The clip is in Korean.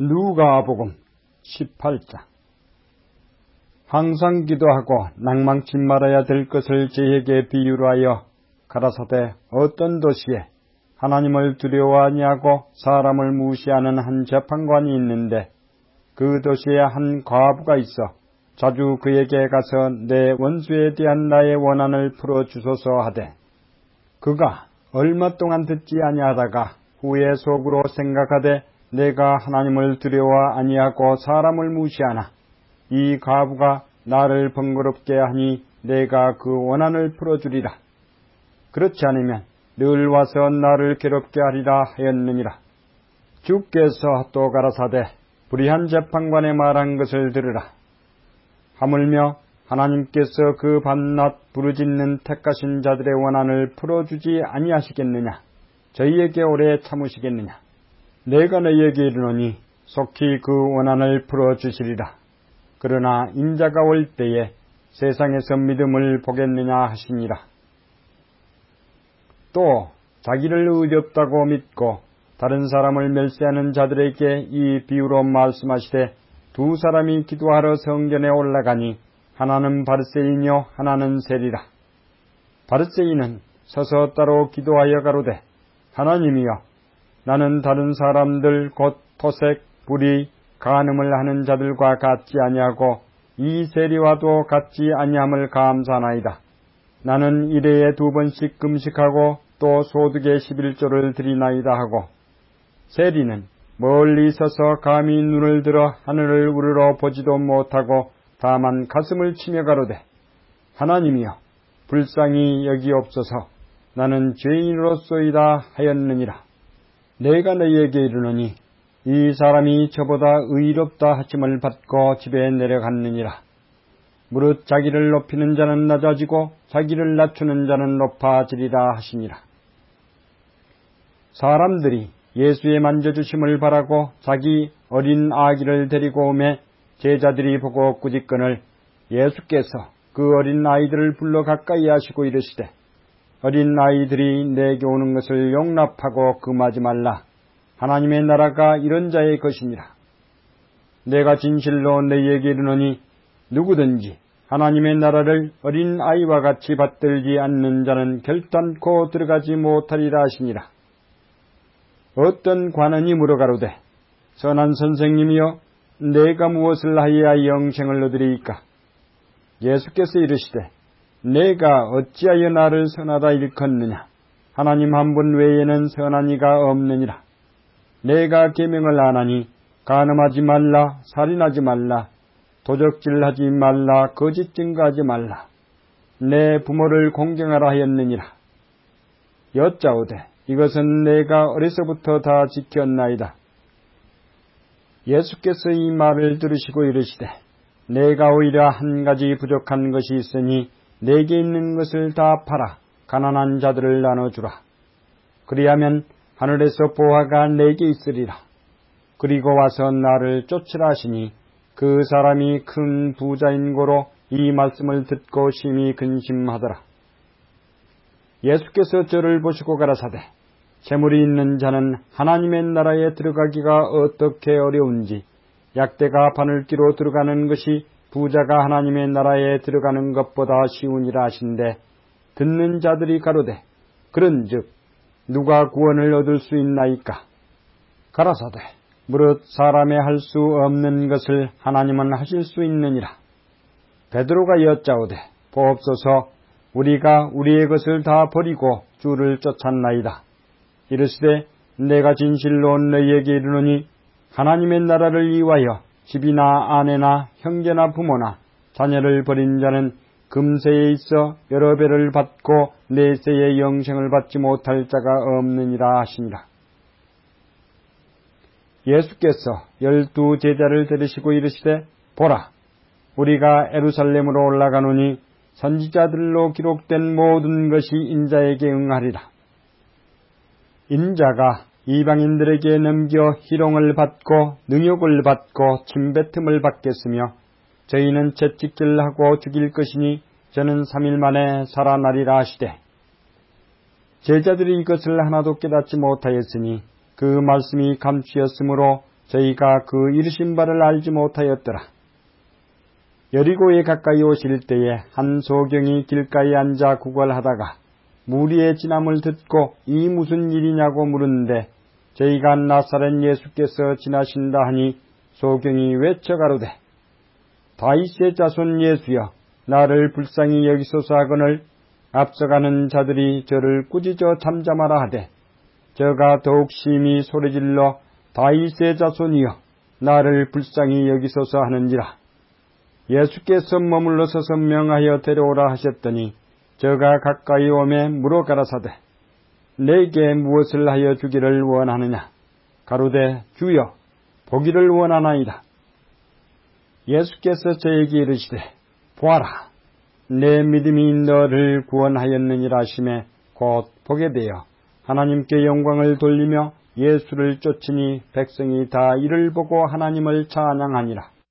누가복음 18장. 항상 기도하고 낭망치 말아야 될 것을 저에게 비유로 하여 가라사대, 어떤 도시에 하나님을 두려워하냐고 사람을 무시하는 한 재판관이 있는데, 그 도시에 한 과부가 있어 자주 그에게 가서 내 원수에 대한 나의 원한을 풀어주소서 하되, 그가 얼마 동안 듣지 아니하다가 후에 속으로 생각하되 내가 하나님을 두려워 아니하고 사람을 무시하나 이 과부가 나를 번거롭게 하니 내가 그 원한을 풀어주리라. 그렇지 않으면 늘 와서 나를 괴롭게 하리라 하였느니라. 주께서 또 가라사대, 불의한 재판관의 말한 것을 들으라. 하물며 하나님께서 그 밤낮 부르짖는 택하신 자들의 원한을 풀어주지 아니하시겠느냐? 저희에게 오래 참으시겠느냐? 내가 너희에게 이르노니 속히 그 원한을 풀어주시리라. 그러나 인자가 올 때에 세상에서 믿음을 보겠느냐 하시니라. 또 자기를 의롭다고 믿고 다른 사람을 멸시하는 자들에게 이 비유로 말씀하시되, 두 사람이 기도하러 성전에 올라가니 하나는 바리새인이요 하나는 세리라. 바리새인은 서서 따로 기도하여 가로되, 하나님이여, 나는 다른 사람들 곧 토색, 불의, 간음을 하는 자들과 같지 아니하고 이 세리와도 같지 아니함을 감사하나이다. 나는 일회에 2번씩 금식하고 또 소득의 11조를 드리나이다 하고, 세리는 멀리 서서 감히 눈을 들어 하늘을 우러러 보지도 못하고 다만 가슴을 치며 가로되, 하나님이여, 불쌍히 여기옵소서. 나는 죄인으로소이다 하였느니라. 내가 너희에게 이르노니 이 사람이 저보다 의롭다 하심을 받고 집에 내려갔느니라. 무릇 자기를 높이는 자는 낮아지고 자기를 낮추는 자는 높아지리라 하시니라. 사람들이 예수의 만져주심을 바라고 자기 어린 아기를 데리고 오매 제자들이 보고 꾸짖거늘, 예수께서 그 어린 아이들을 불러 가까이 하시고 이르시되, 어린 아이들이 내게 오는 것을 용납하고 금하지 말라. 하나님의 나라가 이런 자의 것이니라. 내가 진실로 너희에게 이르노니 누구든지 하나님의 나라를 어린 아이와 같이 받들지 않는 자는 결단코 들어가지 못하리라 하시니라. 어떤 관원이 물어가로되, 선한 선생님이여, 내가 무엇을 하여야 영생을 얻으리이까? 예수께서 이르시되, 내가 어찌하여 나를 선하다 일컫느냐? 하나님 한 분 외에는 선한 이가 없느니라. 내가 계명을 안 하니 간음하지 말라, 살인하지 말라, 도적질하지 말라, 거짓 증거하지 말라, 내 부모를 공경하라 하였느니라. 여짜오되, 이것은 내가 어려서부터 다 지켰나이다. 예수께서 이 말을 들으시고 이르시되, 내가 오히려 한 가지 부족한 것이 있으니 내게 있는 것을 다 팔아 가난한 자들을 나눠주라. 그리하면 하늘에서 보화가 내게 있으리라. 그리고 와서 나를 쫓으라 하시니, 그 사람이 큰 부자인 고로 이 말씀을 듣고 심히 근심하더라. 예수께서 저를 보시고 가라사대, 재물이 있는 자는 하나님의 나라에 들어가기가 어떻게 어려운지, 약대가 바늘기로 들어가는 것이 부자가 하나님의 나라에 들어가는 것보다 쉬우니라 하신데, 듣는 자들이 가로되, 그런즉 누가 구원을 얻을 수 있나이까? 가라사대, 무릇 사람의 할 수 없는 것을 하나님은 하실 수 있느니라. 베드로가 여짜오되, 보옵소서, 우리가 우리의 것을 다 버리고 주를 쫓았나이다. 이르시되, 내가 진실로 너희에게 이르노니 하나님의 나라를 위하여 집이나 아내나 형제나 부모나 자녀를 버린 자는 금세에 있어 여러 배를 받고 내세의 영생을 받지 못할 자가 없느니라 하시니라. 예수께서 12 제자를 데리시고 이르시되, 보라, 우리가 예루살렘으로 올라가노니 선지자들로 기록된 모든 것이 인자에게 응하리라. 인자가 이방인들에게 넘겨 희롱을 받고 능욕을 받고 침뱉음을 받겠으며, 저희는 채찍질하고 죽일 것이니 저는 3일 만에 살아나리라 하시되, 제자들이 이것을 하나도 깨닫지 못하였으니 그 말씀이 감추었으므로 저희가 그 이르신 바를 알지 못하였더라. 여리고에 가까이 오실 때에 한 소경이 길가에 앉아 구걸하다가 무리의 지남을 듣고 이 무슨 일이냐고 물었는데 저희가 나사렛 예수께서 지나신다 하니 소경이 외쳐 가로되 다윗의 자손 예수여 나를 불쌍히 여기소서 하거늘 앞서가는 자들이 저를 꾸짖어 잠잠하라 하되 저가 더욱 심히 소리질러 다윗의 자손이여 나를 불쌍히 여기소서 하는지라. 예수께서 머물러 서서 명하여 데려오라 하셨더니 저가 가까이 오매 물어 가라사대 내게 무엇을 하여 주기를 원하느냐. 가로되 주여 보기를 원하나이다. 예수께서 저에게 이르시되 보아라 내 믿음이 너를 구원하였느니라 하시매 곧 보게 되어 하나님께 영광을 돌리며 예수를 쫓으니 백성이 다 이를 보고 하나님을 찬양하니라.